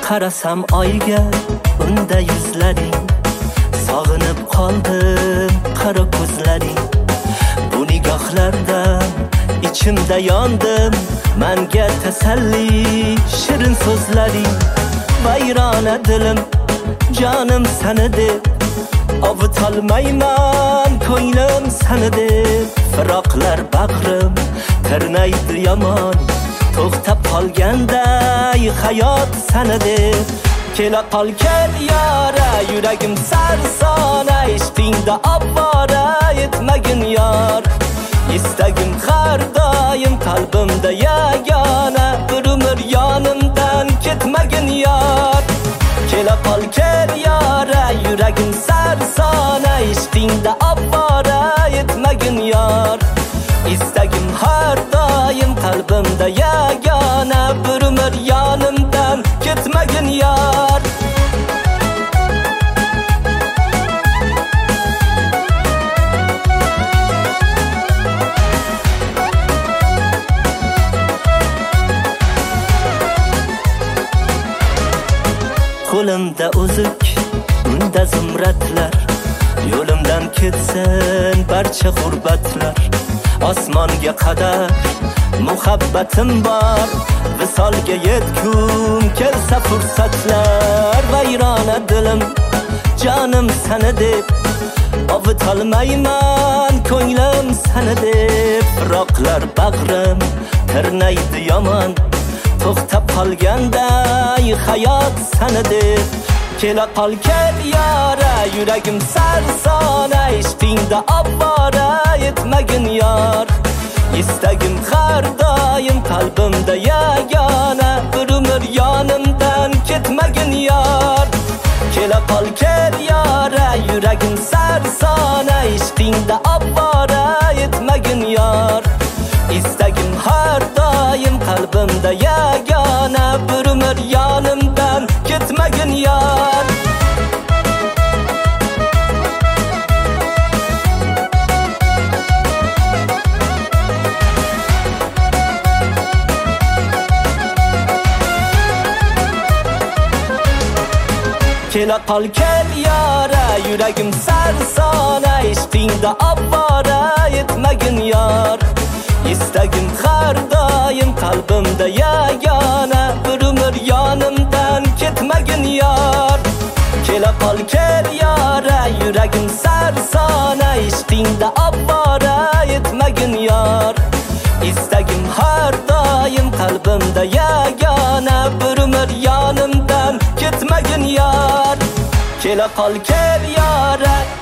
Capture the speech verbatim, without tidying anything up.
qarasam oyga unda yuzlaring, sog'inib qoldim qaro ko'zlaring. Bu nigohlardan ichimda yondim, menga tasalli shirin so'zlaring. Vayrona dilim jonim seni deb, avutolmayman ko'nglim seni deb. Firoqlar bag'rim tirnaydi yomon, to'xtab qolganday hayot seni deb. Kela qol kel yora, yuragim sarsona, ishqingda ovora etmagin yor. Istagim har doim qalbimda yagona, bir umr yonimdan ketmagin yor. Kela qol kel yora, yuragim sarsona, ishqingda ovora etmagin yor. Istagim har doim qalbimda yagona, bir umr yonimdan ketmagin yor. Qo'limda uzuk, unda zumratlar, yo'limdan ketsin barcha g'urbatlar. Osmonga qadar muhabbatim bor, visolga yetgum kelsa fursatlar. Vayrona dilim jonim seni deb, ovutolmayman ko'nglim seni deb. Firoqlar bag'rim tirnaydi yomon, to'xtab qolganday hayot seni deb. Kela qol kel yora, yuragim sarsona, ishqingda ovora etmagin yor. Istagim har doim qalbimda yagona, bir umr yonimdan ketmagin yor. Kela qol kel yora, yuragim sarsona, ishqingda ovora etmagin yor. Istagim har doim qalbimda yagona, bir umr yonimdan ketmagin yor. Kela qol kel yora, yuragim sarsona, ishqingda ovora etmagin yor. Istagim har doim qalbimda yagona, bir umr yonimdan ketmagin yor. Kela qol kel yora, yuragim sarsona, ishqingda ovora etmagin yor. Istagim har doim qalbimda yagona, bir umr yonimdan ketmagin yor. Kela qol kel yora.